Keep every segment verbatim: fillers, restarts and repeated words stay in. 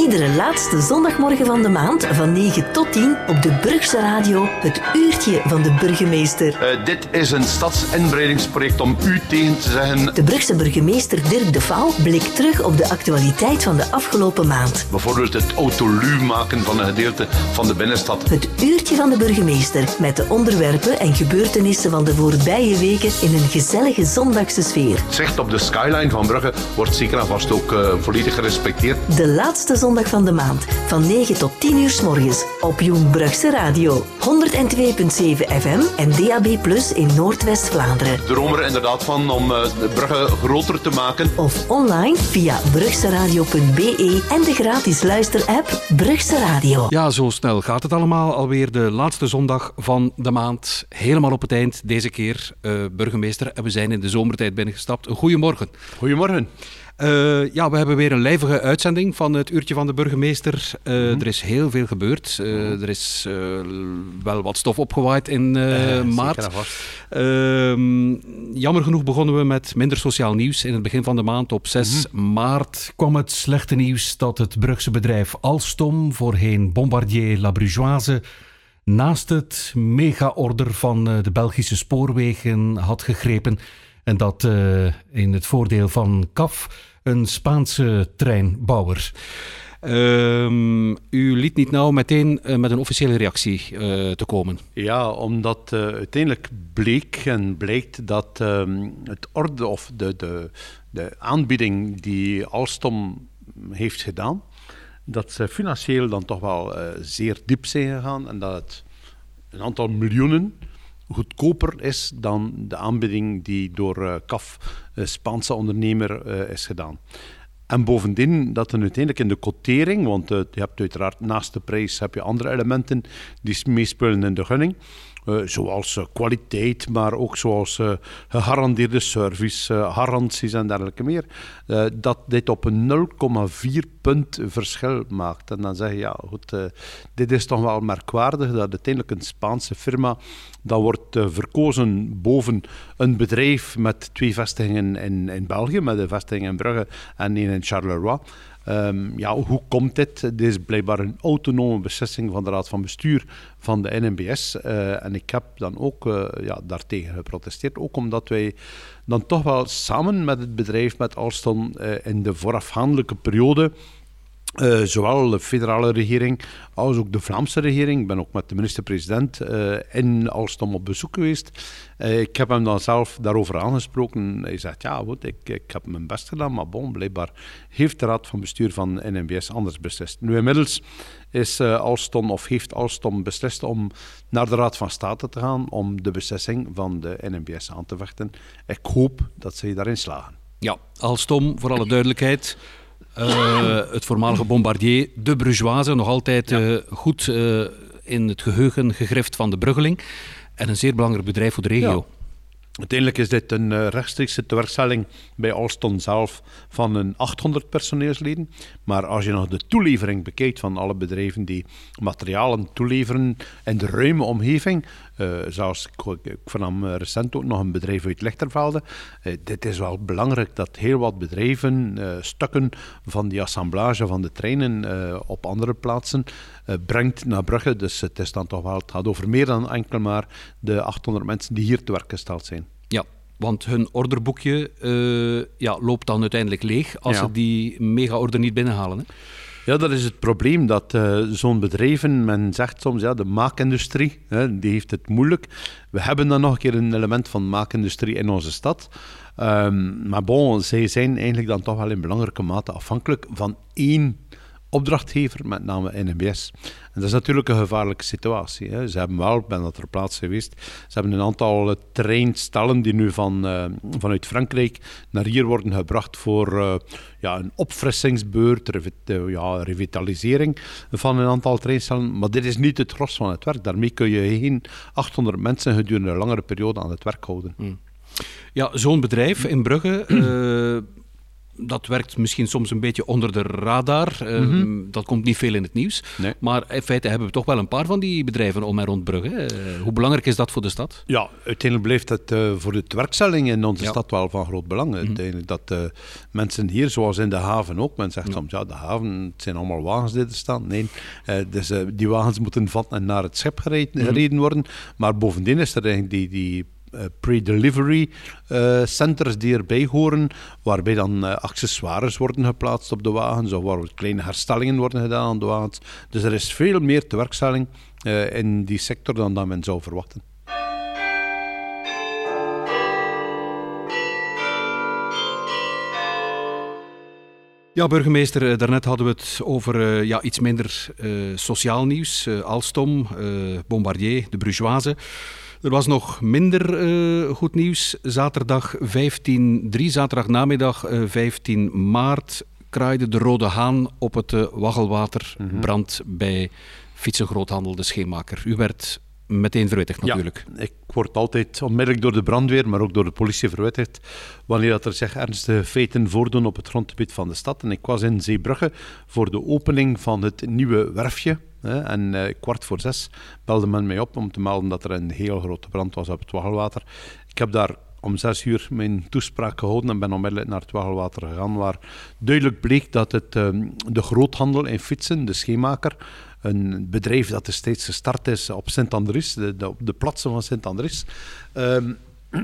Iedere laatste zondagmorgen van de maand van negen tot tien op de Brugse Radio het uurtje van de burgemeester. Uh, dit is een stadsinbreidingsproject om u tegen te zeggen. De Brugse burgemeester Dirk de Pauw blikt terug op de actualiteit van de afgelopen maand. Bijvoorbeeld het autoluw maken van een gedeelte van de binnenstad. Het uurtje van de burgemeester met de onderwerpen en gebeurtenissen van de voorbije weken in een gezellige zondagse sfeer. Het zicht op de skyline van Brugge wordt zeker en vast ook uh, volledig gerespecteerd. De laatste zondag van de maand, van negen tot tien uur 's morgens, op Jong Brugse Radio. honderd twee komma zeven F M en D A B plus in Noordwest-Vlaanderen. Ik droom er inderdaad van om uh, de Brugge groter te maken. Of online via brugseradio punt b e en de gratis luisterapp Brugse Radio. Ja, zo snel gaat het allemaal. Alweer de laatste zondag van de maand. Helemaal op het eind deze keer, uh, burgemeester. En we zijn in de zomertijd binnengestapt. Goedemorgen. Goedemorgen. Uh, ja, we hebben weer een lijvige uitzending van het uurtje van de burgemeester. Uh, mm-hmm. Er is heel veel gebeurd. Uh, mm-hmm. Er is uh, wel wat stof opgewaaid in uh, uh, maart. Uh, jammer genoeg begonnen we met minder sociaal nieuws. In het begin van de maand op zes mm-hmm. maart kwam het slechte nieuws dat het Brugse bedrijf Alstom, voorheen Bombardier La Brugeoise, naast het mega-order van uh, de Belgische spoorwegen had gegrepen. En dat uh, in het voordeel van C A F, een Spaanse treinbouwer. Uh, u liet niet nou meteen uh, met een officiële reactie uh, te komen. Ja, omdat uh, uiteindelijk bleek en blijkt dat uh, het orde of de, de, de aanbieding die Alstom heeft gedaan, dat ze financieel dan toch wel uh, zeer diep zijn gegaan en dat het een aantal miljoenen goedkoper is dan de aanbieding die door uh, C A F, een Spaanse ondernemer, uh, is gedaan. En bovendien dat er uiteindelijk in de quotering, want uh, je hebt uiteraard naast de prijs heb je andere elementen die meespelen in de gunning, uh, zoals uh, kwaliteit, maar ook zoals uh, gegarandeerde service, uh, garanties en dergelijke meer, uh, dat dit op een nul komma vier punt verschil maakt. En dan zeg je, ja goed, uh, dit is toch wel merkwaardig dat uiteindelijk een Spaanse firma dat wordt uh, verkozen boven een bedrijf met twee vestigingen in, in België, met een vestiging in Brugge en één in Charleroi. Um, ja, hoe komt dit? Dit is blijkbaar een autonome beslissing van de Raad van Bestuur van de N M B S. Uh, en ik heb dan ook uh, ja, daartegen geprotesteerd, ook omdat wij dan toch wel samen met het bedrijf, met Alstom, uh, in de voorafgaandelijke periode, Uh, zowel de federale regering als ook de Vlaamse regering. Ik ben ook met de minister-president uh, in Alstom op bezoek geweest. Uh, ik heb hem dan zelf daarover aangesproken. Hij zegt, ja goed, ik, ik heb mijn best gedaan, maar bon, blijkbaar heeft de raad van bestuur van N M B S anders beslist. Nu inmiddels is uh, Alstom, of heeft Alstom beslist om naar de Raad van State te gaan om de beslissing van de N M B S aan te vechten. Ik hoop dat ze daarin slagen. Ja, Alstom, voor alle duidelijkheid. Uh, het voormalige Bombardier, de Brugeoise, nog altijd ja. uh, goed uh, in het geheugen gegrift van de Bruggeling. En een zeer belangrijk bedrijf voor de regio. Ja. Uiteindelijke is dit een uh, rechtstreekse tewerkstelling bij Alstom zelf van een achthonderd personeelsleden. Maar als je nog de toelevering bekijkt van alle bedrijven die materialen toeleveren in de ruime omgeving, uh, zoals ik, ik vernam uh, recent ook nog een bedrijf uit Lichtervelde, uh, dit is wel belangrijk dat heel wat bedrijven uh, stukken van die assemblage van de treinen uh, op andere plaatsen uh, brengt naar Brugge. Dus het is dan toch wel, het gaat over meer dan enkel maar de achthonderd mensen die hier te werk gesteld zijn. Ja, want hun orderboekje uh, ja, loopt dan uiteindelijk leeg als ja. ze die mega-order niet binnenhalen. Hè? Ja, dat is het probleem, dat uh, zo'n bedrijven, men zegt soms, ja, de maakindustrie, hè, die heeft het moeilijk. We hebben dan nog een keer een element van maakindustrie in onze stad. Um, maar bon, zij zijn eigenlijk dan toch wel in belangrijke mate afhankelijk van één opdrachtgever, met name N M B S. En dat is natuurlijk een gevaarlijke situatie. Hè. Ze hebben wel, ik ben dat ter plaatse geweest, ze hebben een aantal treinstellen die nu van, uh, vanuit Frankrijk naar hier worden gebracht voor uh, ja, een opfrissingsbeurt, revi- uh, ja, revitalisering van een aantal treinstellen. Maar dit is niet het gros van het werk. Daarmee kun je geen achthonderd mensen gedurende een langere periode aan het werk houden. Hmm. Ja, zo'n bedrijf in Brugge, uh, dat werkt misschien soms een beetje onder de radar. Uh, mm-hmm. Dat komt niet veel in het nieuws. Nee. Maar in feite hebben we toch wel een paar van die bedrijven om en rond Brugge. Uh, hoe belangrijk is dat voor de stad? Ja, uiteindelijk blijft het uh, voor de werkstelling in onze ja. stad wel van groot belang. Mm-hmm. Uiteindelijk dat uh, mensen hier, zoals in de haven ook, men zegt ja. soms, ja, de haven, het zijn allemaal wagens die er staan. Nee, uh, dus uh, die wagens moeten van en naar het schip gereden, mm-hmm. gereden worden. Maar bovendien is er eigenlijk die... die Uh, pre-delivery uh, centers die erbij horen, waarbij dan uh, accessoires worden geplaatst op de wagens of waar kleine herstellingen worden gedaan aan de wagens. Dus er is veel meer tewerkstelling uh, in die sector dan dat men zou verwachten. Ja, burgemeester, daarnet hadden we het over uh, ja, iets minder uh, sociaal nieuws. Uh, Alstom, uh, Bombardier, de Brugeoise. Er was nog minder uh, goed nieuws. Zaterdag vijftien drie, zaterdag namiddag uh, vijftien maart, kraaide de Rode Haan op het uh, Waggelwaterbrand mm-hmm. bij Fietsengroothandel De Scheemaker. U werd meteen verwittigd natuurlijk. Ja, ik word altijd onmiddellijk door de brandweer, maar ook door de politie verwittigd wanneer dat er zich ernstige feiten voordoen op het grondgebied van de stad. En ik was in Zeebrugge voor de opening van het nieuwe werfje. En uh, kwart voor zes belde men mij op om te melden dat er een heel grote brand was op het Waggelwater. Ik heb daar om zes uur mijn toespraak gehouden en ben onmiddellijk naar het Waggelwater gegaan, waar duidelijk bleek dat het um, de groothandel in fietsen, de Scheemaker, een bedrijf dat destijds gestart is op Sint-Andries, de, de, op de plaatsen van Sint-Andries, um,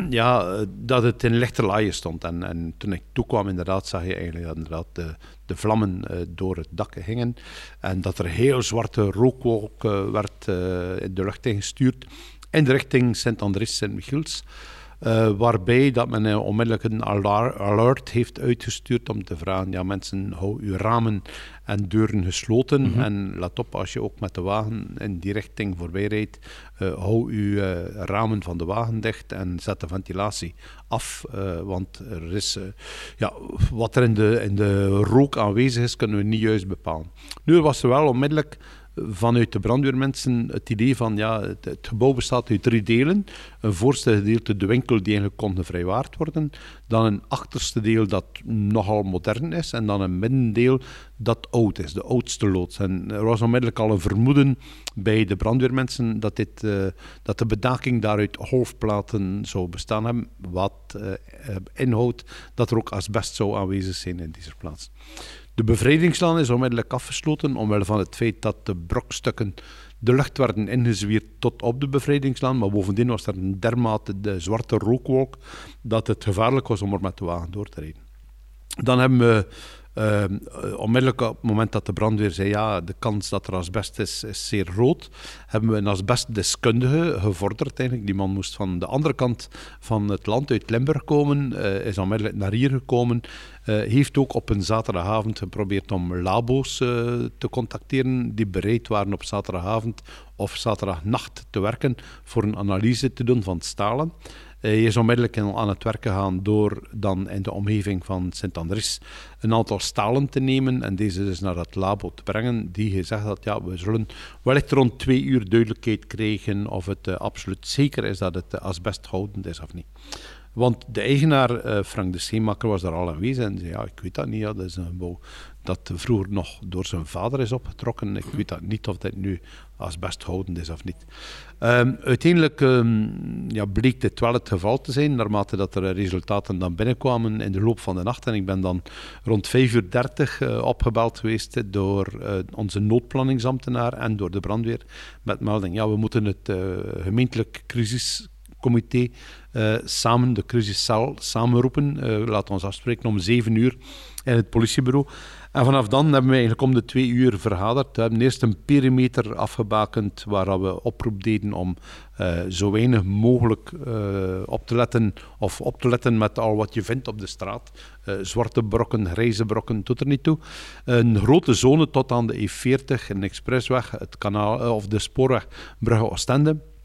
ja, dat het in lichte laaien stond. En, en toen ik toekwam, inderdaad, zag je eigenlijk dat inderdaad de, de vlammen uh, door het dak gingen. En dat er heel zwarte rookwolk uh, werd uh, in de lucht ingestuurd in de richting Sint-Andries, Sint-Michiels. Uh, waarbij dat men uh, onmiddellijk een alar- alert heeft uitgestuurd om te vragen, ja mensen, hou uw ramen en deuren gesloten mm-hmm. en let op als je ook met de wagen in die richting voorbij rijdt, uh, hou uw uh, ramen van de wagen dicht en zet de ventilatie af, uh, want er is, uh, ja, wat er in de, in de rook aanwezig is, kunnen we niet juist bepalen. Nu was er wel onmiddellijk vanuit de brandweermensen het idee van, ja, het, het gebouw bestaat uit drie delen. Een voorste gedeelte, de winkel, die eigenlijk kon gevrijwaard worden. Dan een achterste deel dat nogal modern is. En dan een middendeel dat oud is, de oudste loods. En er was onmiddellijk al een vermoeden bij de brandweermensen dat, dit, uh, dat de bedaking daaruit golfplaten zou bestaan hebben. Wat uh, inhoudt dat er ook asbest zou aanwezig zijn in deze plaats. De bevrijdingslaan is onmiddellijk afgesloten omwille van het feit dat de brokstukken de lucht werden ingezwierd tot op de bevrijdingslaan, maar bovendien was er een dermate de zwarte rookwolk dat het gevaarlijk was om er met de wagen door te rijden. Dan hebben we uh, onmiddellijk op het moment dat de brandweer zei ja, de kans dat er asbest is, is zeer groot, hebben we een asbestdeskundige gevorderd eigenlijk. Die man moest van de andere kant van het land, uit Limburg komen, uh, is onmiddellijk naar hier gekomen. Uh, heeft ook op een zaterdagavond geprobeerd om labo's uh, te contacteren die bereid waren op zaterdagavond of zaterdagnacht te werken voor een analyse te doen van stalen. Uh, hij is onmiddellijk aan het werk gegaan door dan in de omgeving van Sint-Andries een aantal stalen te nemen en deze dus naar het labo te brengen, die gezegd had, ja, we zullen wellicht rond twee uur duidelijkheid krijgen of het uh, absoluut zeker is dat het uh, asbesthoudend is of niet. Want de eigenaar, uh, Frank de Scheemaker, was daar al aanwezig en zei, ja, ik weet dat niet, ja, dat is een gebouw dat vroeger nog door zijn vader is opgetrokken. Ik weet dat niet of dit nu asbesthoudend is of niet. Um, uiteindelijk um, ja, bleek dit wel het geval te zijn, naarmate dat er resultaten dan binnenkwamen in de loop van de nacht. En ik ben dan rond vijf uur dertig uh, opgebeld geweest door uh, onze noodplanningsambtenaar en door de brandweer met melding, ja, we moeten het uh, gemeentelijk crisis comité uh, samen, de crisiscel, samenroepen. Uh, laten we ons afspreken om zeven uur in het politiebureau. En vanaf dan hebben we eigenlijk om de twee uur vergaderd. We hebben eerst een perimeter afgebakend waar we oproep deden om uh, zo weinig mogelijk uh, op te letten of op te letten met al wat je vindt op de straat. Uh, zwarte brokken, grijze brokken, doet er niet toe. Een grote zone tot aan de E veertig, een expressweg, het kanaal, uh, of de spoorweg Brugge-Oostende.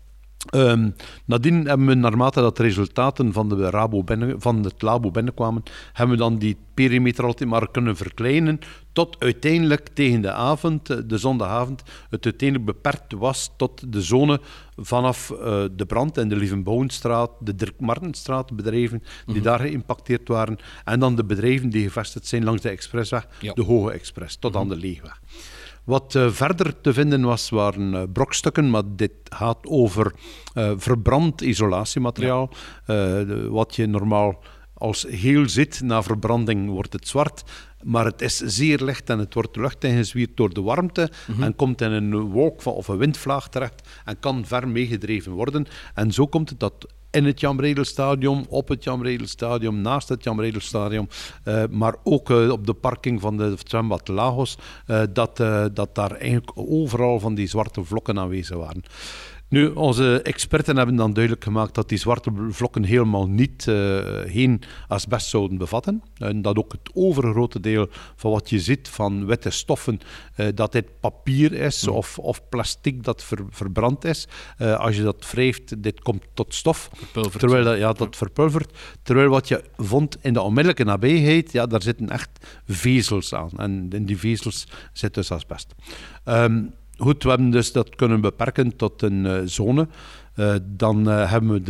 Um, nadien hebben we, naarmate dat de resultaten van, de Rabo binnen, van het labo binnenkwamen, hebben we dan die perimeter altijd maar kunnen verkleinen, tot uiteindelijk tegen de avond, de zondagavond, het uiteindelijk beperkt was tot de zone vanaf uh, de brand in de Lievenbouwenstraat, de Dirk Martenstraat bedrijven die mm-hmm. daar geïmpacteerd waren, en dan de bedrijven die gevestigd zijn langs de expressweg, ja. de Hoge Express, tot mm-hmm. aan de Leegweg. Wat uh, verder te vinden was, waren uh, brokstukken, maar dit gaat over uh, verbrand isolatiemateriaal. Ja. Uh, de, wat je normaal als geel ziet, na verbranding wordt het zwart. Maar het is zeer licht en het wordt de lucht ingezwierd door de warmte mm-hmm. en komt in een wolk van, of een windvlaag terecht en kan ver meegedreven worden. En zo komt het dat in het Jan Bredel-stadion, op het Jan Bredel-stadion, naast het Jan Bredel-stadion, uh, maar ook uh, op de parking van de zwembad Lagos, uh, dat, uh, dat daar eigenlijk overal van die zwarte vlokken aanwezig waren. Nu, onze experten hebben dan duidelijk gemaakt dat die zwarte vlokken helemaal niet uh, geen asbest zouden bevatten. En dat ook het overgrote deel van wat je ziet van witte stoffen, uh, dat dit papier is mm. of, of plastic dat ver, verbrand is. Uh, als je dat wrijft, dit komt tot stof. Verpulverd. Terwijl dat, ja, dat ja. verpulvert. Terwijl wat je vond in de onmiddellijke nabijheid, ja, daar zitten echt vezels aan. En in die vezels zit dus asbest. Um, Goed, we hebben dus dat kunnen beperken tot een uh, zone. Uh, dan uh, hebben we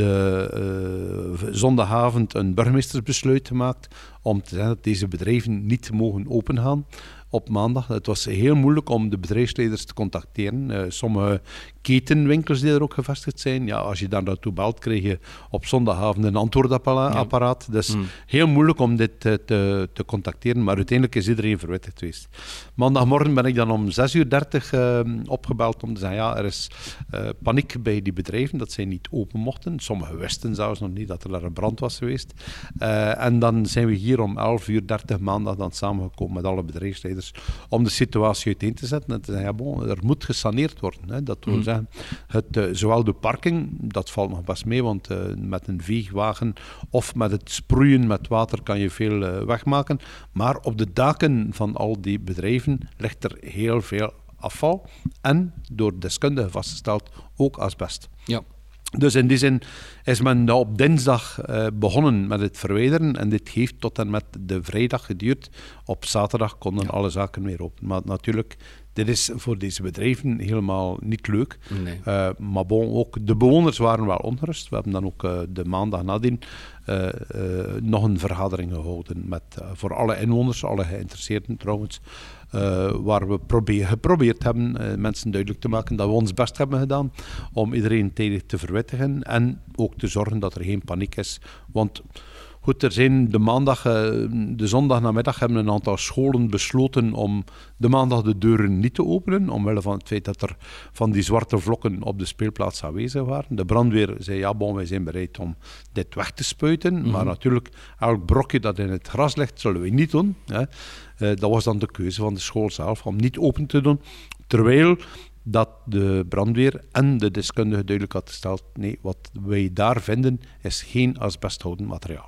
de uh, zondagavond een burgemeestersbesluit gemaakt om te zeggen dat deze bedrijven niet mogen opengaan op maandag. Het was heel moeilijk om de bedrijfsleiders te contacteren. Uh, sommige ketenwinkels die er ook gevestigd zijn, ja, als je daar naartoe belt, krijg je op zondagavond een antwoordapparaat. Ja. Dus mm. heel moeilijk om dit uh, te, te contacteren, maar uiteindelijk is iedereen verwittigd geweest. Maandagmorgen ben ik dan om zes uur dertig uh, opgebeld om te zeggen, ja, er is uh, paniek bij die bedrijven, dat zij niet open mochten. Sommigen wisten zelfs nog niet dat er daar een brand was geweest. Uh, en dan zijn we hier om elf uur dertig maandag dan samengekomen met alle bedrijfsleiders om de situatie uiteen te zetten en te zeggen, ja, bon, er moet gesaneerd worden. Hè. Dat wil mm. zeggen, het, uh, zowel de parking, dat valt nog best mee, want uh, met een veegwagen of met het sproeien met water kan je veel uh, wegmaken, maar op de daken van al die bedrijven ligt er heel veel afval en door deskundigen vastgesteld ook asbest. Ja. Dus in die zin is men op dinsdag uh, begonnen met het verwijderen en dit heeft tot en met de vrijdag geduurd. Op zaterdag konden ja. alle zaken weer open. Maar natuurlijk, dit is voor deze bedrijven helemaal niet leuk. Nee. Uh, maar bon, ook de bewoners waren wel ongerust. We hebben dan ook uh, de maandag nadien uh, uh, nog een vergadering gehouden met, uh, voor alle inwoners, alle geïnteresseerden trouwens. Uh, waar we probeer, geprobeerd hebben uh, mensen duidelijk te maken dat we ons best hebben gedaan om iedereen tijdig te verwittigen en ook te zorgen dat er geen paniek is. Want goed, er zijn de maandag, uh, de zondagnamiddag hebben een aantal scholen besloten om de maandag de deuren niet te openen, omwille van het feit dat er van die zwarte vlokken op de speelplaats aanwezig waren. De brandweer zei, ja bon, wij zijn bereid om dit weg te spuiten, mm-hmm. maar natuurlijk, elk brokje dat in het gras ligt, zullen we niet doen. Hè. Uh, dat was dan de keuze van de school zelf, om niet open te doen, terwijl dat de brandweer en de deskundige duidelijk had gesteld, nee, wat wij daar vinden is geen asbesthoudend materiaal.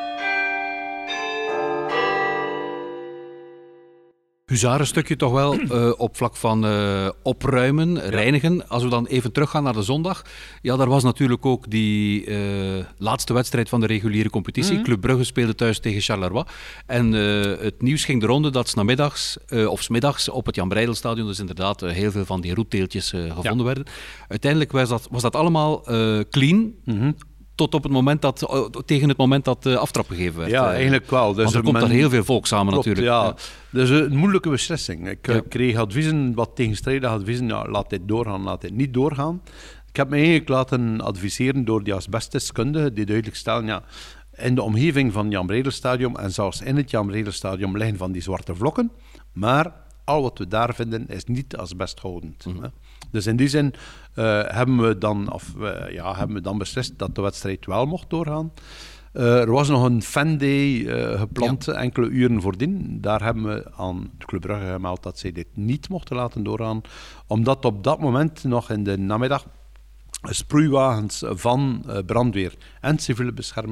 Huzarenstukje toch wel uh, op vlak van uh, opruimen, ja. reinigen. Als we dan even teruggaan naar de zondag. Ja, daar was natuurlijk ook die uh, laatste wedstrijd van de reguliere competitie. Mm-hmm. Club Brugge speelde thuis tegen Charleroi. En uh, het nieuws ging de ronde dat 's namiddags, uh, of 's middags op het Jan Breidelstadion dus inderdaad uh, heel veel van die roetdeeltjes uh, gevonden ja. werden. Uiteindelijk was dat, was dat allemaal uh, clean. Mm-hmm. Tot op het moment dat, uh, tegen het moment dat de uh, aftrap gegeven werd. Ja, eigenlijk wel. Dus want er komt men... daar heel veel volk samen Klopt, natuurlijk. Ja. Ja. Dat is een moeilijke beslissing. Ik ja. kreeg adviezen, wat tegenstrijdige adviezen. Ja, laat dit doorgaan, laat dit niet doorgaan. Ik heb me eigenlijk laten adviseren door die asbestdeskundigen die duidelijk stellen, ja, in de omgeving van Jan Breidelstadion en zelfs in het Jan Breidelstadion liggen van die zwarte vlokken, maar al wat we daar vinden is niet asbesthoudend. Mm-hmm. Dus in die zin uh, hebben, we dan, of, uh, ja, hebben we dan beslist dat de wedstrijd wel mocht doorgaan. Uh, er was nog een fan-day uh, gepland ja. enkele uren voordien. Daar hebben we aan de Club Brugge gemeld dat zij dit niet mochten laten doorgaan, omdat op dat moment nog in de namiddag sproeiwagens van uh, brandweer en civiele bescherming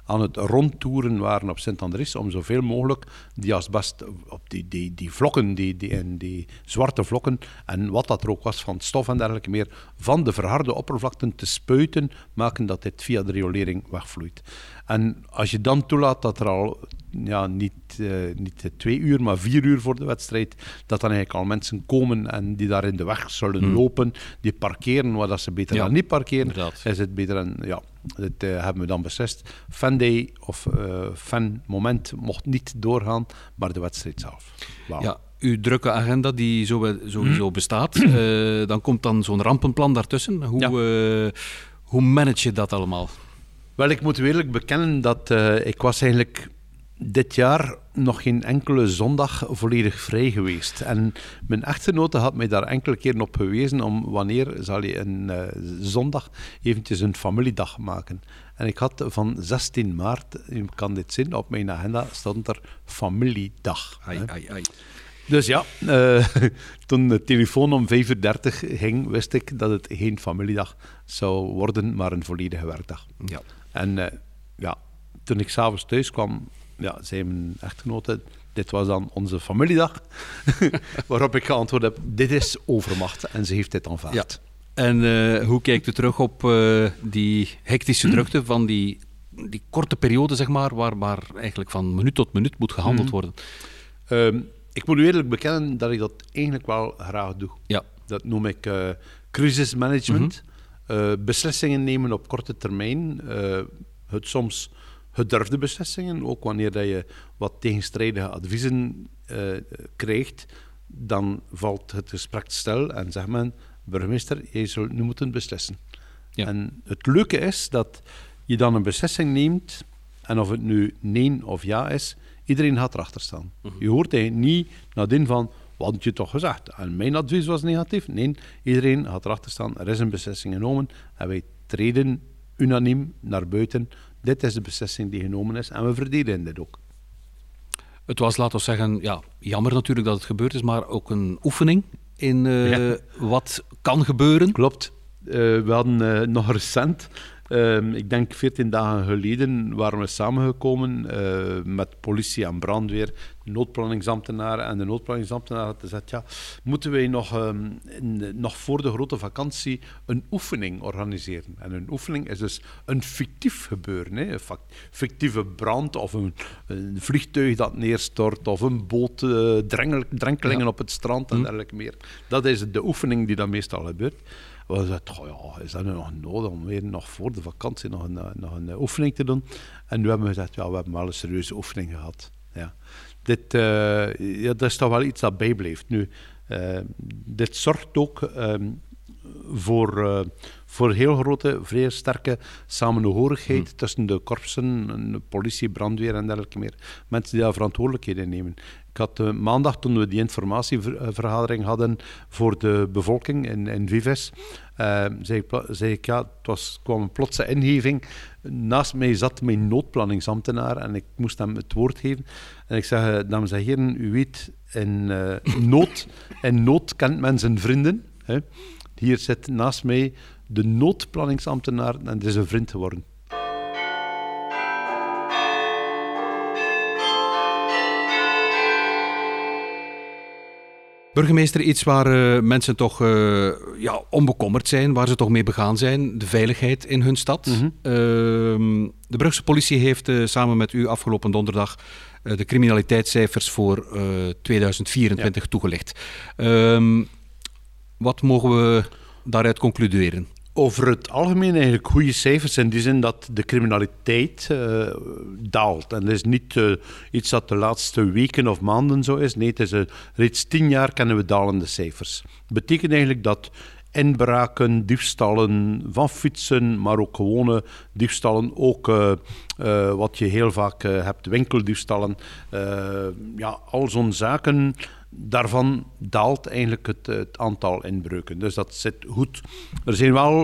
aan het rondtoeren waren op Sint-Andries om zoveel mogelijk die asbest op die, die, die vlokken, die, die, en die zwarte vlokken en wat dat er ook was van stof en dergelijke meer, van de verharde oppervlakten te spuiten, maken dat dit via de riolering wegvloeit. En als je dan toelaat dat er al ja, niet, uh, niet twee uur, maar vier uur voor de wedstrijd, dat dan eigenlijk al mensen komen en die daar in de weg zullen hmm. lopen, die parkeren, waar dat ze beter ja, dan niet parkeren, inderdaad. Is het beter. En ja, dat uh, hebben we dan beslist. Fanday of uh, fanmoment mocht niet doorgaan, maar de wedstrijd zelf. Wow. Ja. Uw drukke agenda die sowieso bestaat, uh, dan komt dan zo'n rampenplan daartussen. Hoe, ja. uh, hoe manage je dat allemaal? Wel, ik moet eerlijk bekennen dat uh, ik was eigenlijk dit jaar nog geen enkele zondag volledig vrij geweest. En mijn echtgenote had mij daar enkele keren op gewezen om wanneer zal je een uh, zondag eventjes een familiedag maken. En ik had van zestien maart, je kan dit zien, op mijn agenda stond er familiedag. Ai, ai, ai. Dus ja, uh, toen de telefoon om vijf uur dertig ging, wist ik dat het geen familiedag zou worden, maar een volledige werkdag. Ja. En uh, ja, toen ik s'avonds thuis kwam, ja, zei mijn echtgenote, dit was dan onze familiedag, waarop ik geantwoord heb, dit is overmacht. En ze heeft dit aanvaard. Ja. En uh, hoe kijkt u terug op uh, die hectische drukte van die, die korte periode, zeg maar, waar, waar eigenlijk van minuut tot minuut moet gehandeld worden? Um, ik moet u eerlijk bekennen dat ik dat eigenlijk wel graag doe. Ja. Dat noem ik uh, crisismanagement. Mm-hmm. Uh, beslissingen nemen op korte termijn. Uh, het soms gedurfde beslissingen, ook wanneer dat je wat tegenstrijdige adviezen uh, krijgt, dan valt het gesprek stil en zegt men, burgemeester, jij zult nu moeten beslissen. Ja. En het leuke is dat je dan een beslissing neemt, en of het nu nee of ja is, iedereen gaat erachter staan. Mm-hmm. Je hoort eigenlijk niet nadien van, wat had je toch gezegd? En mijn advies was negatief. Nee, iedereen gaat erachter staan, er is een beslissing genomen en wij treden unaniem naar buiten. Dit is de beslissing die genomen is en we verdedigen dit ook. Het was, laten we zeggen, ja, jammer natuurlijk dat het gebeurd is, maar ook een oefening in uh, ja. wat kan gebeuren. Klopt. Uh, we hadden uh, nog recent, uh, ik denk veertien dagen geleden, waren we samengekomen uh, met politie en brandweer, de noodplanningsambtenaren en de noodplanningsambtenaar had gezegd, ja, moeten wij nog, um, in, nog voor de grote vakantie een oefening organiseren. En een oefening is dus een fictief gebeuren, hè? Een fictieve brand of een, een vliegtuig dat neerstort of een boot, uh, drengel, drenkelingen ja. op het strand en hm. dergelijke meer. Dat is de oefening die dan meestal gebeurt. We zeiden, oh ja, is dat nu nog nodig om weer nog voor de vakantie nog een, nog een oefening te doen? En nu hebben we gezegd, ja, we hebben wel een serieuze oefening gehad. Ja. Dit, uh, ja, dat is toch wel iets dat bijblijft. Nu, uh, dit zorgt ook um, voor, uh, voor heel grote, vrij sterke samenhorigheid hmm. tussen de korpsen, politie, brandweer en dergelijke meer. Mensen die daar verantwoordelijkheden nemen. Ik had uh, maandag, toen we die informatievergadering hadden voor de bevolking in, in Vives, uh, zei, ik, zei ik, ja, het was, kwam een plotse ingeving. Naast mij zat mijn noodplanningsambtenaar en ik moest hem het woord geven. En ik zeg, dames en heren, u weet, in, uh, nood, in nood kent men zijn vrienden. Hè. Hier zit naast mij de noodplanningsambtenaar en het is een vriend geworden. Burgemeester, iets waar uh, mensen toch uh, ja, onbekommerd zijn, waar ze toch mee begaan zijn, de veiligheid in hun stad. Mm-hmm. Uh, de Brugse politie heeft uh, samen met u afgelopen donderdag uh, de criminaliteitscijfers voor uh, tweeduizend vierentwintig ja. toegelicht. Uh, wat mogen we daaruit concluderen? Over het algemeen eigenlijk goede cijfers in die zin dat de criminaliteit uh, daalt. En dat is niet uh, iets dat de laatste weken of maanden zo is. Nee, het is uh, reeds tien jaar kennen we dalende cijfers. Dat betekent eigenlijk dat inbraken, diefstallen van fietsen, maar ook gewone diefstallen, ook uh, uh, wat je heel vaak uh, hebt, winkeldiefstallen, uh, ja, al zo'n zaken, daarvan daalt eigenlijk het, het aantal inbreuken. Dus dat zit goed. Er zijn wel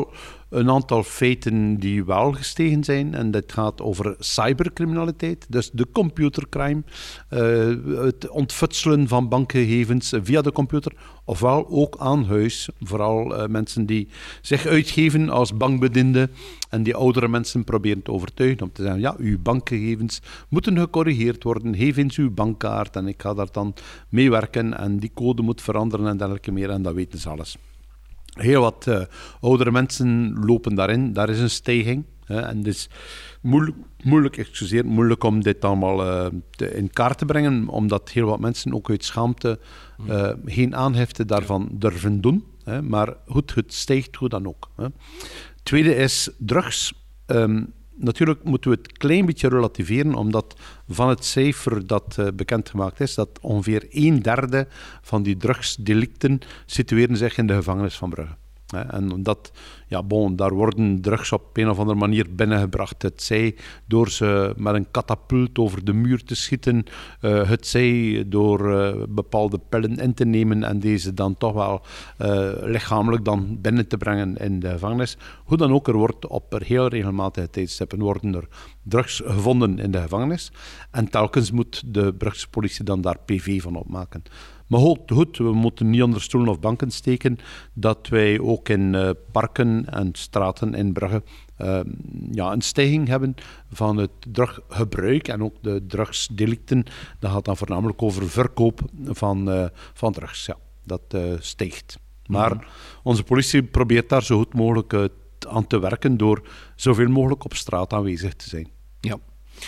een aantal feiten die wel gestegen zijn. En dat gaat over cybercriminaliteit, dus de computercrime. Uh, het ontfutselen van bankgegevens via de computer. Ofwel ook aan huis. Vooral uh, mensen die zich uitgeven als bankbediende. En die oudere mensen proberen te overtuigen om te zeggen, ja, uw bankgegevens moeten gecorrigeerd worden. Geef eens uw bankkaart en ik ga daar dan meewerken. En die code moet veranderen en dergelijke meer. En dat weten ze alles. Heel wat uh, oudere mensen lopen daarin. Daar is een stijging. Hè, en het is moeilijk, moeilijk, excuseer, moeilijk om dit allemaal uh, te, in kaart te brengen, omdat heel wat mensen ook uit schaamte uh, geen aangifte daarvan durven doen. Hè, maar goed, het stijgt hoe dan ook. Hè. Tweede is drugs. Um, Natuurlijk moeten we het een klein beetje relativeren, omdat van het cijfer dat uh, bekendgemaakt is, dat ongeveer een derde van die drugsdelicten situeren zich in de gevangenis van Brugge. En dat, ja, bon, daar worden drugs op een of andere manier binnengebracht. Het zij door ze met een katapult over de muur te schieten. Uh, het zij door uh, bepaalde pillen in te nemen en deze dan toch wel uh, lichamelijk dan binnen te brengen in de gevangenis. Hoe dan ook, er wordt op er heel regelmatige tijdstippen worden er drugs gevonden in de gevangenis. En telkens moet de Brugse politie dan daar P V van opmaken. Maar goed, we moeten niet onder stoelen of banken steken dat wij ook in uh, parken en straten in Brugge uh, ja, een stijging hebben van het druggebruik en ook de drugsdelicten. Dat gaat dan voornamelijk over verkoop van, uh, van drugs. Ja, dat uh, stijgt. Maar mm-hmm. onze politie probeert daar zo goed mogelijk uh, aan te werken door zoveel mogelijk op straat aanwezig te zijn. Ja.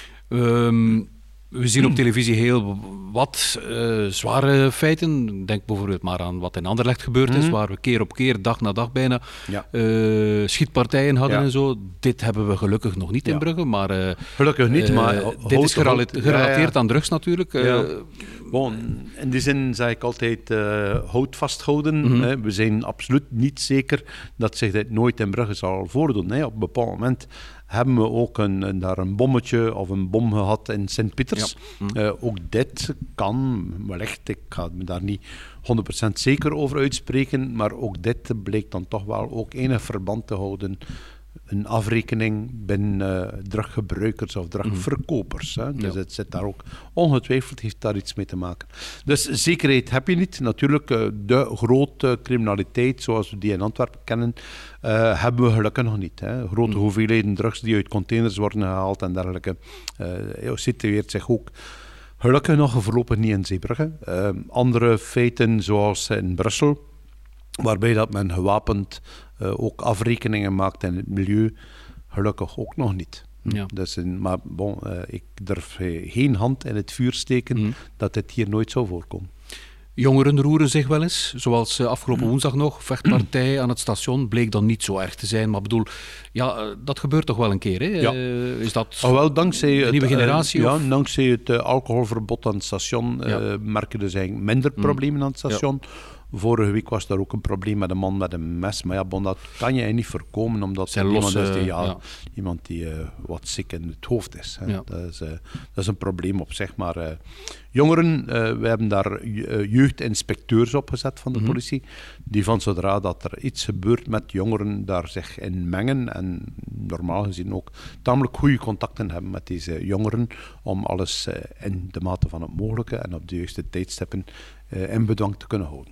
Um... We zien op televisie heel wat uh, zware feiten. Denk bijvoorbeeld maar aan wat in Anderlecht gebeurd is, mm-hmm. waar we keer op keer, dag na dag bijna, ja. uh, schietpartijen hadden ja. en zo. Dit hebben we gelukkig nog niet ja. in Brugge, maar... Uh, gelukkig niet, uh, maar... Uh, dit is gerelateerd ja, ja. aan drugs natuurlijk. Uh, ja. Bon, in die zin zeg ik altijd, uh, houd vasthouden. Mm-hmm. Hè. We zijn absoluut niet zeker dat zich dit nooit in Brugge zal voordoen. Hè. Op een bepaald moment hebben we ook een, een, daar een bommetje of een bom gehad in Sint-Pieters. Ja. Mm. Uh, ook dit kan, wellicht, ik ga me daar niet honderd procent zeker over uitspreken, maar ook dit bleek dan toch wel ook enig verband te houden. Een afrekening binnen uh, druggebruikers of drugverkopers. Hè. Dus ja. het zit daar ook ongetwijfeld, heeft daar iets mee te maken. Dus zekerheid heb je niet. Natuurlijk, uh, de grote criminaliteit zoals we die in Antwerpen kennen, uh, hebben we gelukkig nog niet. Hè. Grote mm. hoeveelheden drugs die uit containers worden gehaald en dergelijke. Uh, situeert zich ook gelukkig nog voorlopig niet in Zeebrugge. Uh, andere feiten zoals in Brussel, waarbij dat men gewapend uh, ook afrekeningen maakt in het milieu, gelukkig ook nog niet. Ja. Dus in, maar bon, uh, ik durf uh, geen hand in het vuur steken mm. dat dit hier nooit zou voorkomen. Jongeren roeren zich wel eens, zoals uh, afgelopen woensdag nog. Vechtpartij aan het station bleek dan niet zo erg te zijn. Maar bedoel, ja, uh, dat gebeurt toch wel een keer, hè? Ja. Uh, is dat oh, wel, dankzij de het, nieuwe generatie? Uh, of? Ja, dankzij het uh, alcoholverbod aan het station uh, ja. merken dus eigenlijk minder problemen mm. aan het station. Ja. Vorige week was er ook een probleem met een man met een mes. Maar ja, bon, dat kan je niet voorkomen, omdat er iemand is die, ja, ja. iemand die uh, wat ziek in het hoofd is. Hè. Ja. Dat is, uh, dat is een probleem op zich. Maar uh, jongeren, uh, we hebben daar uh, jeugdinspecteurs opgezet van de mm-hmm. politie, die van zodra dat er iets gebeurt met jongeren, daar zich in mengen en normaal gezien ook tamelijk goede contacten hebben met deze jongeren, om alles uh, in de mate van het mogelijke en op de juiste tijdstippen uh, in bedwang te kunnen houden.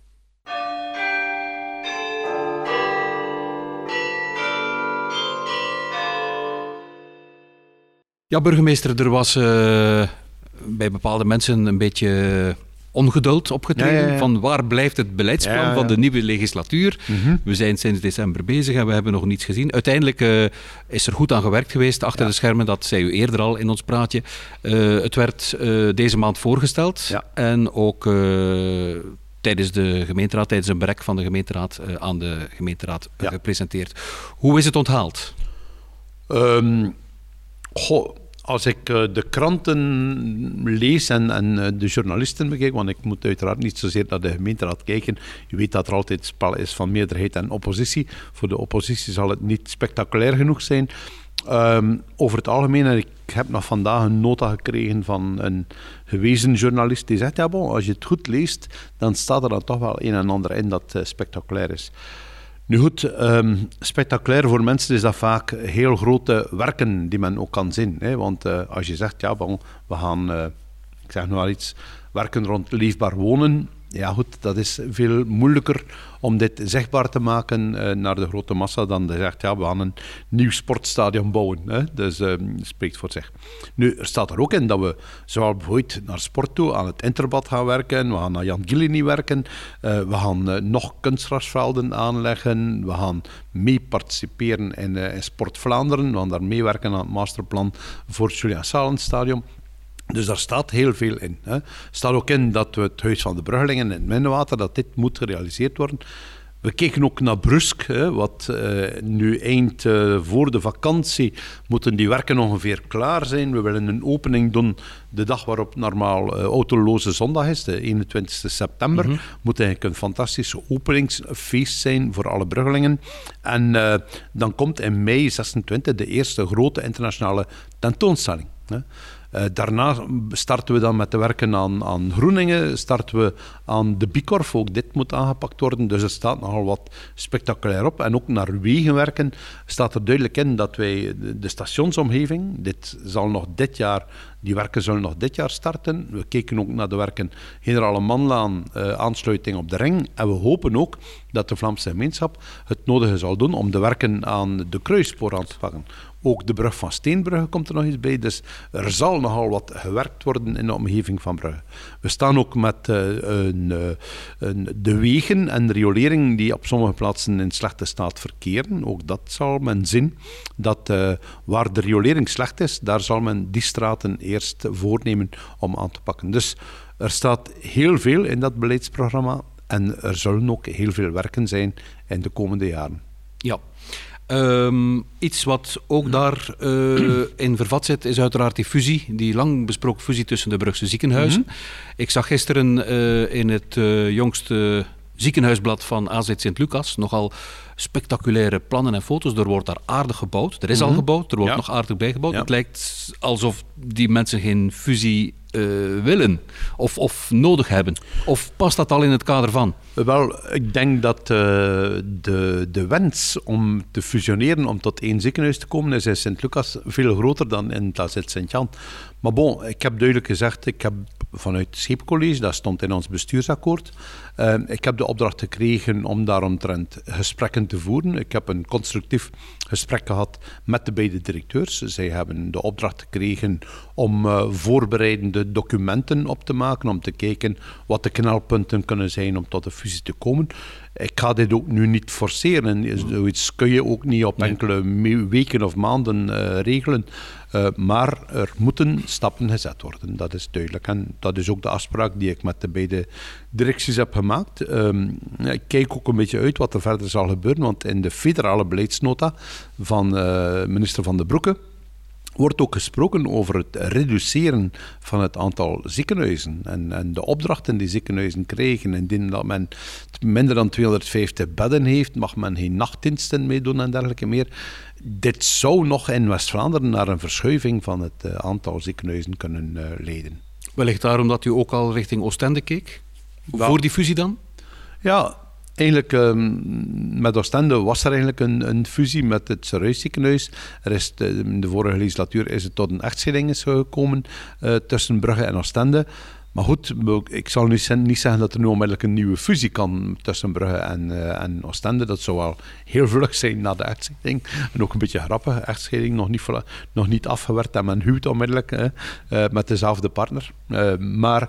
Ja, burgemeester, er was uh, bij bepaalde mensen een beetje ongeduld opgetreden. Ja, ja, ja. Van waar blijft het beleidsplan ja, ja. van de nieuwe legislatuur? Mm-hmm. We zijn sinds december bezig en we hebben nog niets gezien. Uiteindelijk uh, is er goed aan gewerkt geweest achter ja. de schermen. Dat zei u eerder al in ons praatje. Uh, het werd uh, deze maand voorgesteld. Ja. En ook uh, tijdens de gemeenteraad, tijdens een bereik van de gemeenteraad uh, aan de gemeenteraad uh, ja. gepresenteerd. Hoe is het onthaald? Um, goh... Als ik uh, de kranten lees en, en uh, de journalisten bekijk, want ik moet uiteraard niet zozeer naar de gemeenteraad kijken. Je weet dat er altijd spel is van meerderheid en oppositie. Voor de oppositie zal het niet spectaculair genoeg zijn. Um, over het algemeen, en ik heb nog vandaag een nota gekregen van een gewezen journalist die zegt, ja bon, als je het goed leest, dan staat er dan toch wel een en ander in dat uh, spectaculair is. Nu goed, um, spectaculair voor mensen is dat vaak heel grote werken die men ook kan zien. Hè? Want uh, als je zegt, ja, bon, we gaan, uh, ik zeg nog wel iets, werken rond leefbaar wonen. Ja goed, dat is veel moeilijker om dit zichtbaar te maken uh, naar de grote massa dan je zegt, ja, we gaan een nieuw sportstadion bouwen. Hè? Dus uh, spreekt voor zich. Nu, er staat er ook in dat we zowel bijvoorbeeld naar sport toe aan het Interbad gaan werken, we gaan naar Jan Gillini werken, uh, we gaan uh, nog kunstgrasvelden aanleggen, we gaan mee participeren in, uh, in Sport Vlaanderen, we gaan daar meewerken aan het masterplan voor het Julian Salens Stadion. Dus daar staat heel veel in. Hè. Er staat ook in dat we het Huis van de Bruggelingen in het Minnewater, dat dit moet gerealiseerd worden. We keken ook naar Brusk, hè, wat uh, nu eind uh, voor de vakantie moeten die werken ongeveer klaar zijn. We willen een opening doen de dag waarop normaal uh, autoloze zondag is, de eenentwintigste september. Mm-hmm. Moet eigenlijk een fantastische openingsfeest zijn voor alle Bruggelingen. En uh, dan komt in mei zesentwintig de eerste grote internationale tentoonstelling. Hè. Uh, daarna starten we dan met de werken aan, aan Groeningen, starten we aan de Bikorf, ook dit moet aangepakt worden, dus er staat nogal wat spectaculair op. En ook naar wegenwerken staat er duidelijk in dat wij de, de stationsomgeving, dit zal nog dit jaar, die werken zullen nog dit jaar starten. We keken ook naar de werken Generale Manlaan, uh, aansluiting op de ring, en we hopen ook dat de Vlaamse gemeenschap het nodige zal doen om de werken aan de kruisspoor aan te pakken. Ook de brug van Steenbrugge komt er nog eens bij, dus er zal nogal wat gewerkt worden in de omgeving van Brugge. We staan ook met uh, een, uh, een, de wegen en de riolering die op sommige plaatsen in slechte staat verkeren. Ook dat zal men zien, dat uh, waar de riolering slecht is, daar zal men die straten eerst voornemen om aan te pakken. Dus er staat heel veel in dat beleidsprogramma en er zullen ook heel veel werken zijn in de komende jaren. Ja. Um, iets wat ook daar uh, in vervat zit, is uiteraard die fusie, die lang besproken fusie tussen de Brugse ziekenhuizen. Mm-hmm. Ik zag gisteren uh, in het uh, jongste ziekenhuisblad van A Z Sint-Lucas nogal spectaculaire plannen en foto's. Er wordt daar aardig gebouwd. Er is mm-hmm. al gebouwd, er wordt ja. nog aardig bijgebouwd. Ja. Het lijkt alsof die mensen geen fusie uh, willen of, of nodig hebben. Of past dat al in het kader van? Wel, ik denk dat uh, de, de wens om te fusioneren, om tot één ziekenhuis te komen, is in Sint-Lucas veel groter dan in het A Z Sint-Jan. Maar bon, ik heb duidelijk gezegd, ik heb vanuit het Scheepcollege, dat stond in ons bestuursakkoord, uh, ik heb de opdracht gekregen om daaromtrent gesprekken te voeren. Ik heb een constructief gesprek gehad met de beide directeurs. Zij hebben de opdracht gekregen om uh, voorbereidende documenten op te maken, om te kijken wat de knelpunten kunnen zijn om tot een fusie te komen. Ik ga dit ook nu niet forceren. Zoiets kun je ook niet op nee. enkele me- weken of maanden uh, regelen. Uh, maar er moeten stappen gezet worden, dat is duidelijk. En dat is ook de afspraak die ik met de beide directies heb gemaakt. Um, ik kijk ook een beetje uit wat er verder zal gebeuren, want in de federale beleidsnota van uh, minister Van den Broeke wordt ook gesproken over het reduceren van het aantal ziekenhuizen en, en de opdrachten die ziekenhuizen krijgen. Indien dat men minder dan tweehonderdvijftig bedden heeft, mag men geen nachtdiensten meedoen en dergelijke meer. Dit zou nog in West-Vlaanderen naar een verschuiving van het uh, aantal ziekenhuizen kunnen uh, leiden. Wellicht daarom dat u ook al richting Oostende keek? Wel, voor die fusie dan? Ja, eigenlijk um, met Oostende was er eigenlijk een, een fusie met het Serhuisziekenhuis. Er is de, in de vorige legislatuur is het tot een echtscheiding gekomen uh, tussen Brugge en Oostende. Maar goed, ik zal nu niet zeggen dat er nu onmiddellijk een nieuwe fusie kan tussen Brugge en, uh, en Oostende. Dat zou wel heel vlug zijn na de echtscheiding. En ook een beetje grappig, echtscheiding nog niet, nog niet afgewerkt en men huwt onmiddellijk hè, uh, met dezelfde partner. Uh, maar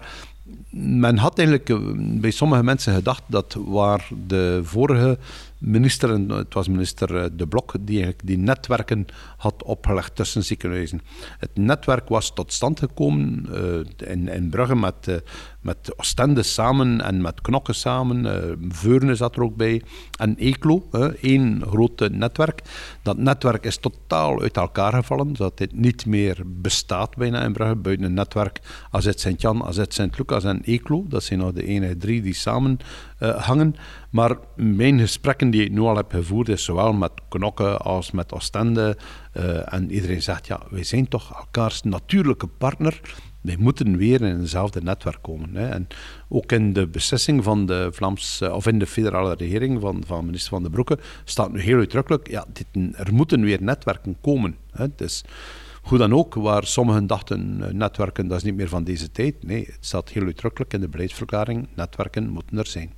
men had eigenlijk uh, bij sommige mensen gedacht dat waar de vorige minister, en het was minister De Blok, die eigenlijk die netwerken had opgelegd tussen ziekenhuizen. Het netwerk was tot stand gekomen uh, in, in Brugge met, uh, met Oostende samen en met Knokke samen. Uh, Veurne zat er ook bij. En Eeklo, uh, één groot netwerk. Dat netwerk is totaal uit elkaar gevallen, zodat dit niet meer bestaat bijna in Brugge. Buiten een netwerk A Z Sint-Jan, A Z Sint-Lucas en Eeklo. Dat zijn nog de enige drie die samen uh, hangen. Maar mijn gesprekken die ik nu al heb gevoerd, is zowel met Knokke als met Oostende. Uh, en iedereen zegt, ja, wij zijn toch elkaars natuurlijke partner. wij moeten weer in eenzelfde netwerk komen. Hè. En ook in de beslissing van de Vlaamse, of in de federale regering van, van minister Van den Broeke staat nu heel uitdrukkelijk, ja, dit, er moeten weer netwerken komen. Hè. Dus, hoe dan ook, waar sommigen dachten, netwerken, dat is niet meer van deze tijd. Nee, het staat heel uitdrukkelijk in de beleidsverklaring, netwerken moeten er zijn.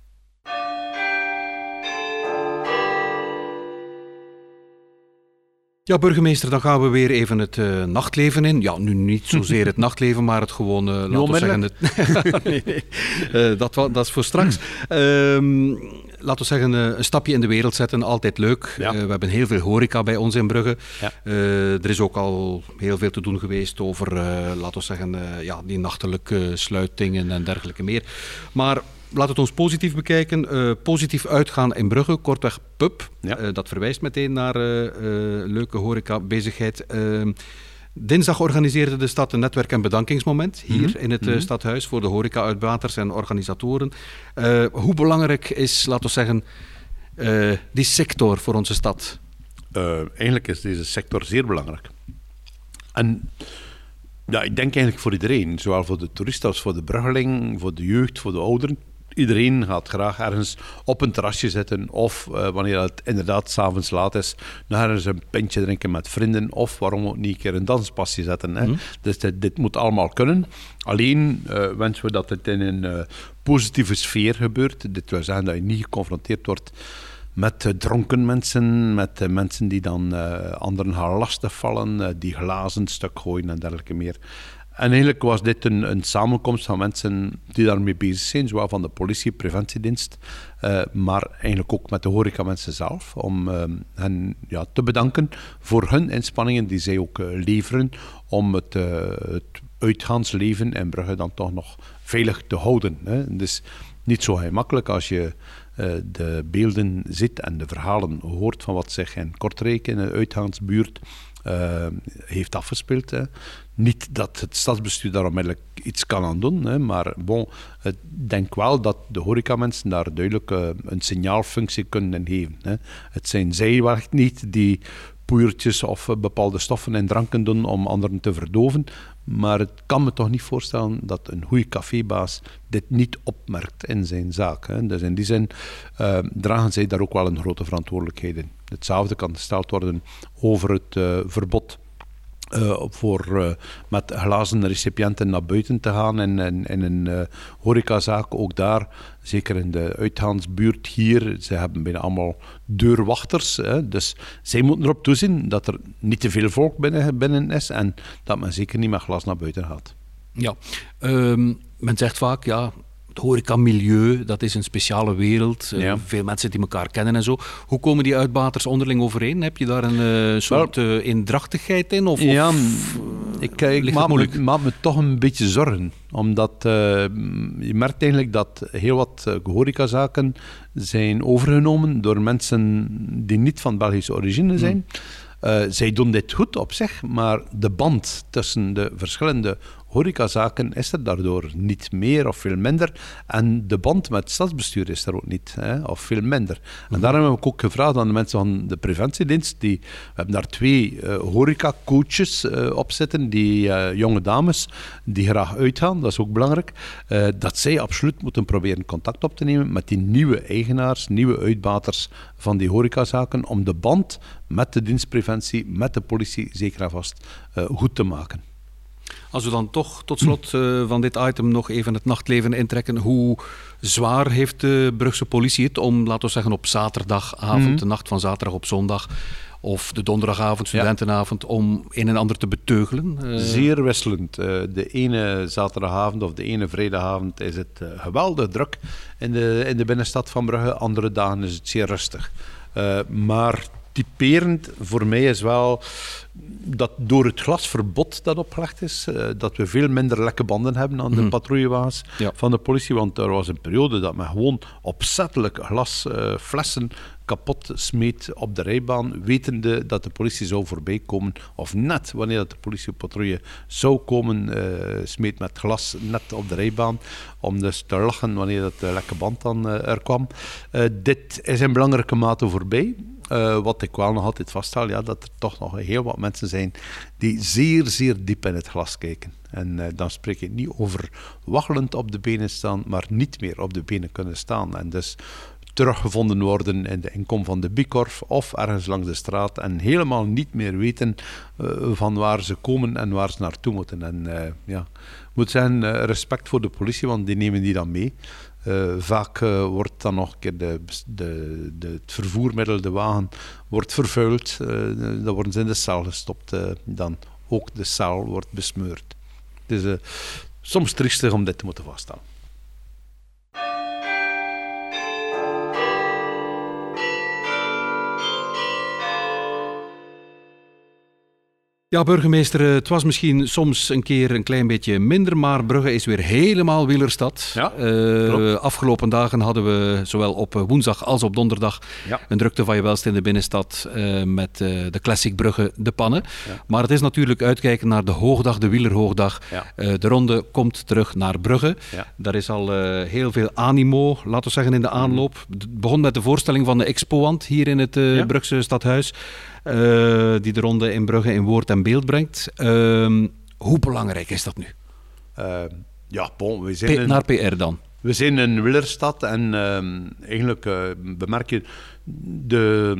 Ja, burgemeester, dan gaan we weer even het uh, nachtleven in. Ja, nu niet zozeer het nachtleven, maar het gewoon, uh, laten we zeggen... Het nee, nee. Uh, dat, dat is voor straks. Um, laten we zeggen, uh, een stapje in de wereld zetten, altijd leuk. Ja. Uh, we hebben heel veel horeca bij ons in Brugge. Ja. Uh, er is ook al heel veel te doen geweest over, uh, laten we zeggen, uh, ja, die nachtelijke sluitingen en dergelijke meer. Maar... Laat het ons positief bekijken. Uh, positief uitgaan in Brugge, kortweg pub. Ja. Uh, dat verwijst meteen naar uh, uh, leuke horeca-bezigheid. Uh, dinsdag organiseerde de stad een netwerk- en bedankingsmoment hier mm-hmm. in het uh, stadhuis voor de horeca-uitbaters en organisatoren. Uh, hoe belangrijk is, laten we zeggen, uh, die sector voor onze stad? Uh, eigenlijk is deze sector zeer belangrijk. En... Ja, ik denk eigenlijk voor iedereen. Zowel voor de toeristen als voor de bruggeling, voor de jeugd, voor de ouderen. Iedereen gaat graag ergens op een terrasje zitten of uh, wanneer het inderdaad 's avonds laat is, nog ergens een pintje drinken met vrienden of waarom ook niet een keer een danspasje zetten. Hè. Mm. Dus dit, dit moet allemaal kunnen. Alleen uh, wensen we dat het in een uh, positieve sfeer gebeurt. Dit wil zeggen dat je niet geconfronteerd wordt met uh, dronken mensen, met uh, mensen die dan uh, anderen gaan lastigvallen, uh, die glazen stuk gooien en dergelijke meer. En eigenlijk was dit een, een samenkomst van mensen die daarmee bezig zijn, zowel van de politie, preventiedienst, uh, maar eigenlijk ook met de horecamensen zelf, om uh, hen ja, te bedanken voor hun inspanningen die zij ook uh, leveren om het, uh, het uitgaansleven in Brugge dan toch nog veilig te houden. Hè. Dus niet zo gemakkelijk als je uh, de beelden ziet en de verhalen hoort van wat zich in Kortrijk, in de uitgaansbuurt, uh, heeft afgespeeld. Hè. Niet dat het stadsbestuur daar onmiddellijk iets kan aan doen, hè, maar bon, ik denk wel dat de horecamensen daar duidelijk uh, een signaalfunctie kunnen geven. Hè. Het zijn zij wel niet die poeiertjes of uh, bepaalde stoffen en dranken doen om anderen te verdoven, maar het kan me toch niet voorstellen dat een goede cafébaas dit niet opmerkt in zijn zaak. Hè. Dus in die zin uh, dragen zij daar ook wel een grote verantwoordelijkheid in. Hetzelfde kan gesteld worden over het uh, verbod Uh, voor uh, met glazen recipiënten naar buiten te gaan in, in, in een uh, horecazaak. Ook daar, zeker in de uitgaansbuurt hier, ze hebben bijna allemaal deurwachters. Hè, dus zij moeten erop toezien dat er niet te veel volk binnen, binnen is en dat men zeker niet met glas naar buiten gaat. Ja, um, men zegt vaak, ja, het horecamilieu, dat is een speciale wereld. Ja. Uh, veel mensen die elkaar kennen en zo. Hoe komen die uitbaters onderling overeen? Heb je daar een uh, soort uh, eendrachtigheid in? Of, ja, of, ik, ik maak, me, maak me toch een beetje zorgen. Omdat uh, je merkt eigenlijk dat heel wat uh, horecazaken zijn overgenomen door mensen die niet van Belgische origine zijn. Hmm. Uh, zij doen dit goed op zich, maar de band tussen de verschillende horecazaken is er daardoor niet meer of veel minder. En de band met het stadsbestuur is er ook niet, hè, of veel minder. En daarom heb ik ook gevraagd aan de mensen van de preventiedienst. Die, we hebben daar twee uh, horecacoaches uh, op zitten, die uh, jonge dames die graag uitgaan, dat is ook belangrijk, uh, dat zij absoluut moeten proberen contact op te nemen met die nieuwe eigenaars, nieuwe uitbaters van die horecazaken, om de band met de dienstpreventie, met de politie zeker en vast uh, goed te maken. Als we dan toch tot slot uh, van dit item nog even het nachtleven intrekken, hoe zwaar heeft de Brugse politie het om, laten we zeggen, op zaterdagavond, mm-hmm. de nacht van zaterdag op zondag, of de donderdagavond, studentenavond, ja. om een en ander te beteugelen? Uh... Zeer wisselend. Uh, de ene zaterdagavond of de ene vrijdagavond is het uh, geweldig druk in de, in de binnenstad van Brugge. Andere dagen is het zeer rustig. Uh, maar typerend voor mij is wel dat door het glasverbod dat opgelegd is, uh, dat we veel minder lekke banden hebben aan de mm-hmm. patrouillewagens ja. van de politie. Want er was een periode dat men gewoon opzettelijk glasflessen uh, kapot smeet op de rijbaan, wetende dat de politie zou voorbij komen. Of net wanneer dat de politiepatrouille zou komen, uh, smeet met glas net op de rijbaan. Om dus te lachen wanneer dat de lekke band dan uh, er kwam. Uh, dit is in belangrijke mate voorbij. Uh, wat ik wel nog altijd vaststel, ja, dat er toch nog heel wat mensen zijn die zeer, zeer diep in het glas kijken. En uh, dan spreek ik niet over waggelend op de benen staan, maar niet meer op de benen kunnen staan. En dus teruggevonden worden in de inkom van de Bikorf of ergens langs de straat en helemaal niet meer weten uh, van waar ze komen en waar ze naartoe moeten. En uh, ja, ik moet zeggen, uh, respect voor de politie, want die nemen die dan mee. Uh, vaak uh, wordt dan nog een keer de, de, de, het vervoermiddel, de wagen, wordt vervuild. Uh, dan worden ze in de cel gestopt. Uh, dan ook de cel wordt besmeurd. Het is uh, soms triestig om dit te moeten vaststellen. Ja, burgemeester, het was misschien soms een keer een klein beetje minder, maar Brugge is weer helemaal wielerstad. Ja, uh, afgelopen dagen hadden we zowel op woensdag als op donderdag ja. een drukte van je welst in de binnenstad uh, met uh, de Classic Brugge De Pannen. Ja. Maar het is natuurlijk uitkijken naar de hoogdag, de wielerhoogdag. Ja. Uh, de ronde komt terug naar Brugge. Ja. Daar is al uh, heel veel animo, laten we zeggen, in de aanloop. Het begon met de voorstelling van de Expoant hier in het uh, ja. Brugse stadhuis. Uh, die de ronde in Brugge in woord en beeld brengt. Uh, hoe belangrijk is dat nu? Uh, ja, bon, we zijn P- een, naar P R dan? We zijn een wielerstad en uh, eigenlijk uh, bemerk je de,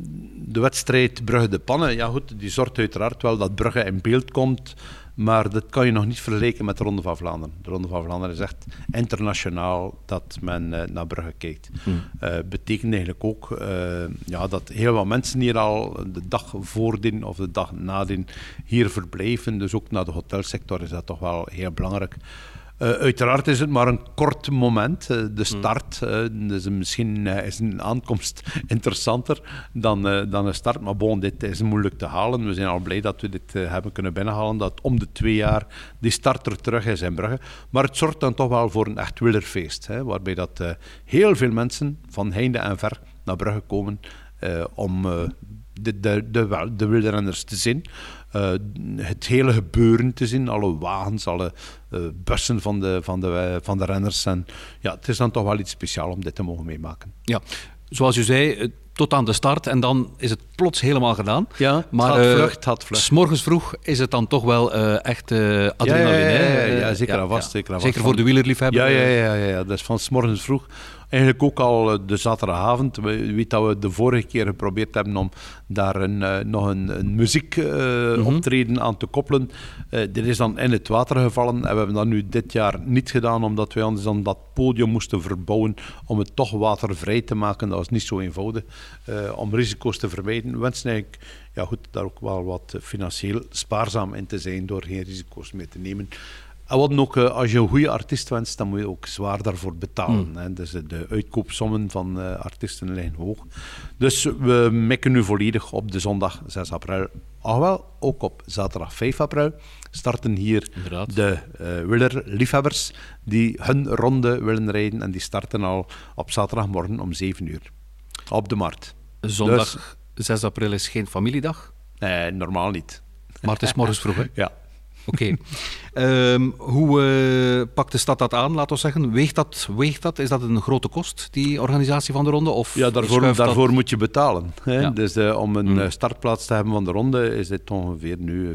de wedstrijd Brugge De Pannen. Ja goed, die zorgt uiteraard wel dat Brugge in beeld komt. Maar dat kan je nog niet vergelijken met de Ronde van Vlaanderen. De Ronde van Vlaanderen is echt internationaal dat men uh, naar Brugge kijkt. Hmm. Uh, betekent eigenlijk ook uh, ja, dat heel wat mensen hier al de dag voordien of de dag nadien hier verblijven. Dus ook naar de hotelsector is dat toch wel heel belangrijk. Uh, uiteraard is het maar een kort moment, uh, de start. Uh, dus misschien uh, is een aankomst interessanter dan, uh, dan een start. Maar bon, dit is moeilijk te halen. We zijn al blij dat we dit uh, hebben kunnen binnenhalen. Dat om de twee jaar die start er terug is in Brugge. Maar het zorgt dan toch wel voor een echt wielerfeest. Hè, waarbij dat, uh, heel veel mensen van heinde en ver naar Brugge komen uh, om uh, de, de, de, de wielrenners te zien. Uh, het hele gebeuren te zien, alle wagens, alle uh, bussen van de, van, de, van de renners. En ja, het is dan toch wel iets speciaals om dit te mogen meemaken. Ja, zoals u zei, tot aan de start en dan is het plots helemaal gedaan. Ja, het maar had uh, vlucht, had vlucht. 's morgens vroeg is het dan toch wel uh, echt uh, adrenaline. Ja, ja, ja, ja, hè? ja, zeker ja, en vast. ja. Zeker, en zeker vast. voor de wielerliefhebber. Ja, ja, ja, ja, ja. Dat is van 's morgens vroeg. Eigenlijk ook al de zaterdagavond. Je weet dat we de vorige keer geprobeerd hebben om daar een, uh, nog een, een muziekoptreden uh, mm-hmm. aan te koppelen. Uh, dit is dan in het water gevallen en we hebben dat nu dit jaar niet gedaan omdat wij anders dan dat podium moesten verbouwen om het toch watervrij te maken. Dat was niet zo eenvoudig. Uh, om risico's te vermijden. We wensen eigenlijk ja, goed, daar ook wel wat financieel spaarzaam in te zijn door geen risico's mee te nemen. En wat ook, als je een goede artiest wenst, dan moet je ook zwaar daarvoor betalen. Mm. Hè. Dus de uitkoopsommen van uh, artiesten liggen hoog. Dus we mikken nu volledig op de zondag zes april. Alhoewel, ook op zaterdag vijf april starten hier Inderdaad. de uh, wielerliefhebbers die hun ronde willen rijden. En die starten al op zaterdagmorgen om zeven uur op de markt. Zondag dus, zes april is geen familiedag? Nee, normaal niet. Maar het is morgens vroeg, hè? Ja. Oké. Okay. Um, hoe uh, pakt de stad dat aan, laten we zeggen? Weegt dat, weegt dat? Is dat een grote kost, die organisatie van de ronde? Of ja, daarvoor, daarvoor dat... moet je betalen. Hè? Ja. Dus uh, om een mm. startplaats te hebben van de ronde is dit ongeveer nu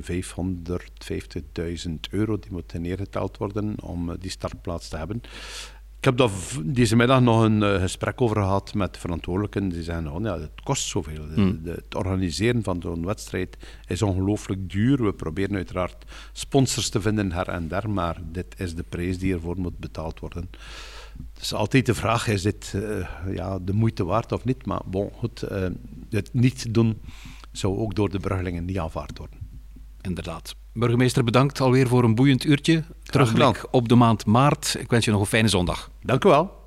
vijfhonderdvijftigduizend euro. Die moeten neergeteld worden om uh, die startplaats te hebben. Ik heb daar deze middag nog een uh, gesprek over gehad met verantwoordelijken. Die zeggen, oh, ja, het kost zoveel. Mm. De, de, het organiseren van zo'n wedstrijd is ongelooflijk duur. We proberen uiteraard sponsors te vinden her en der, maar dit is de prijs die ervoor moet betaald worden. Dus altijd de vraag, is dit uh, ja, de moeite waard of niet? Maar bon, goed, uh, het niet doen zou ook door de Bruggelingen niet aanvaard worden. Inderdaad. Burgemeester, bedankt alweer voor een boeiend uurtje. Terugblik op de maand maart. Ik wens je nog een fijne zondag. Dank u wel.